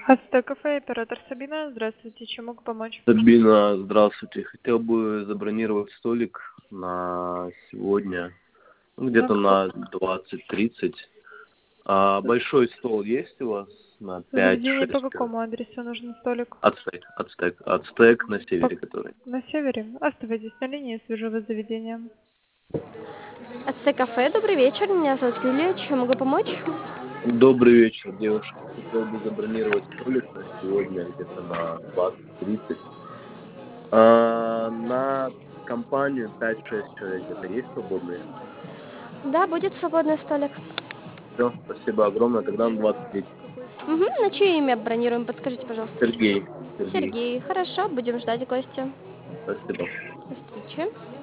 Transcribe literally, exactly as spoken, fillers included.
Ацтек кафе, оператор Сабина. Здравствуйте, чем могу помочь? Сабина, здравствуйте. Хотел бы забронировать столик на сегодня, ну, На где-то какой? на двадцать тридцать. А большой стол есть у вас на Заведение по пять-шесть человек? какому адресу нужен столик? Ацтек, ацтек, ацтек на По- севере который. На севере? Оставайтесь на линии, свяжу вас с заведением. Ацтек кафе, добрый вечер, меня зовут Юлия, чем могу помочь? Добрый вечер, девушка. Хотел бы забронировать столик на сегодня где-то на двадцать тридцать. А, на компанию пять-шесть человек где-то есть свободные? Да, будет свободный столик. Все, спасибо огромное. Тогда на двадцать тридцать. Угу, на чье имя бронируем, подскажите, пожалуйста. Сергей. Сергей. Сергей, хорошо, будем ждать гостя. Спасибо. До встречи.